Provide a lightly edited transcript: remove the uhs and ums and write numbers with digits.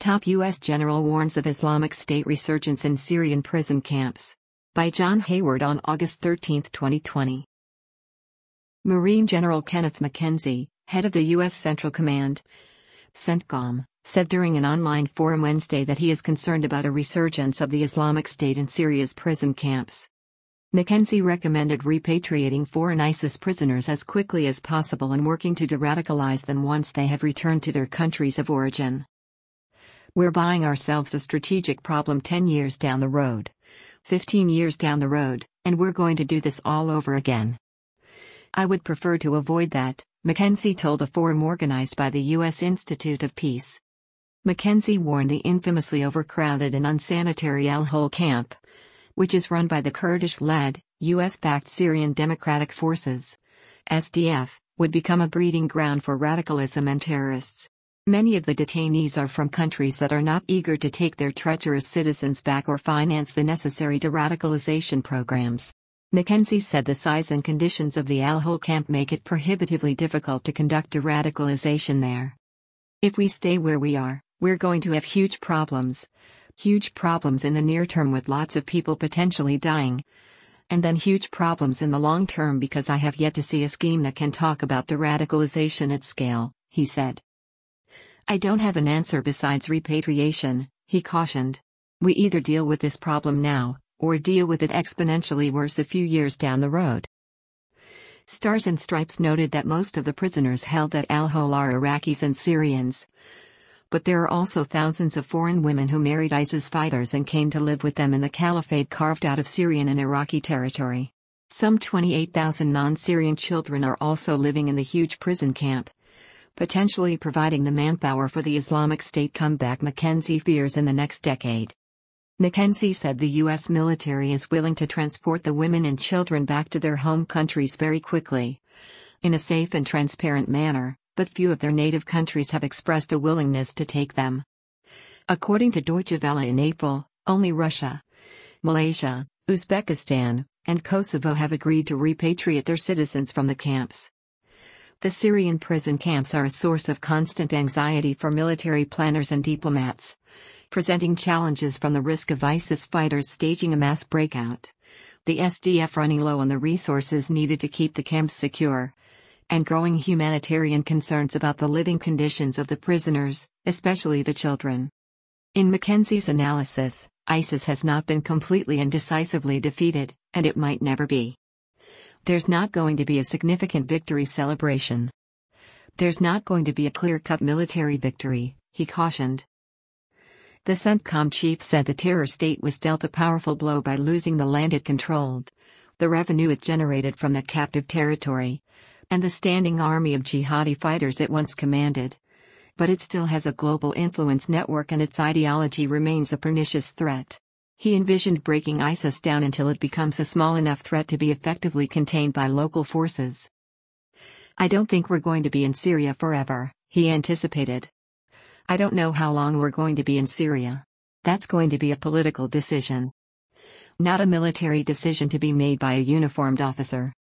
Top U.S. General warns of Islamic State resurgence in Syrian prison camps. By John Hayward on August 13, 2020. Marine General Kenneth McKenzie, head of the U.S. Central Command, CENTCOM, said during an online forum Wednesday that he is concerned about a resurgence of the Islamic State in Syria's prison camps. McKenzie recommended repatriating foreign ISIS prisoners as quickly as possible and working to de-radicalize them once they have returned to their countries of origin. We're buying ourselves a strategic problem 10 years down the road, 15 years down the road, and we're going to do this all over again. I would prefer to avoid that, McKenzie told a forum organized by the U.S. Institute of Peace. McKenzie warned the infamously overcrowded and unsanitary Al-Hol camp, which is run by the Kurdish-led, U.S.-backed Syrian Democratic Forces, SDF, would become a breeding ground for radicalism and terrorists. Many of the detainees are from countries that are not eager to take their treacherous citizens back or finance the necessary de-radicalization programs. McKenzie said the size and conditions of the Al-Hol camp make it prohibitively difficult to conduct de-radicalization there. If we stay where we are, we're going to have huge problems in the near term with lots of people potentially dying. And then huge problems in the long term because I have yet to see a scheme that can talk about de-radicalization at scale, he said. I don't have an answer besides repatriation, he cautioned. We either deal with this problem now, or deal with it exponentially worse a few years down the road. Stars and Stripes noted that most of the prisoners held at Al-Hol are Iraqis and Syrians. But there are also thousands of foreign women who married ISIS fighters and came to live with them in the caliphate carved out of Syrian and Iraqi territory. Some 28,000 non-Syrian children are also living in the huge prison camp, potentially providing the manpower for the Islamic State comeback McKenzie fears in the next decade. McKenzie said the U.S. military is willing to transport the women and children back to their home countries very quickly, in a safe and transparent manner, but few of their native countries have expressed a willingness to take them. According to Deutsche Welle in April, only Russia, Malaysia, Uzbekistan, and Kosovo have agreed to repatriate their citizens from the camps. The Syrian prison camps are a source of constant anxiety for military planners and diplomats, presenting challenges from the risk of ISIS fighters staging a mass breakout, the SDF running low on the resources needed to keep the camps secure, and growing humanitarian concerns about the living conditions of the prisoners, especially the children. In McKenzie's analysis, ISIS has not been completely and decisively defeated, and it might never be. There's not going to be a significant victory celebration. There's not going to be a clear-cut military victory, he cautioned. The CENTCOM chief said the terror state was dealt a powerful blow by losing the land it controlled, the revenue it generated from the captive territory, and the standing army of jihadi fighters it once commanded. But it still has a global influence network and its ideology remains a pernicious threat. He envisioned breaking ISIS down until it becomes a small enough threat to be effectively contained by local forces. I don't think we're going to be in Syria forever, he anticipated. I don't know how long we're going to be in Syria. That's going to be a political decision, not a military decision to be made by a uniformed officer.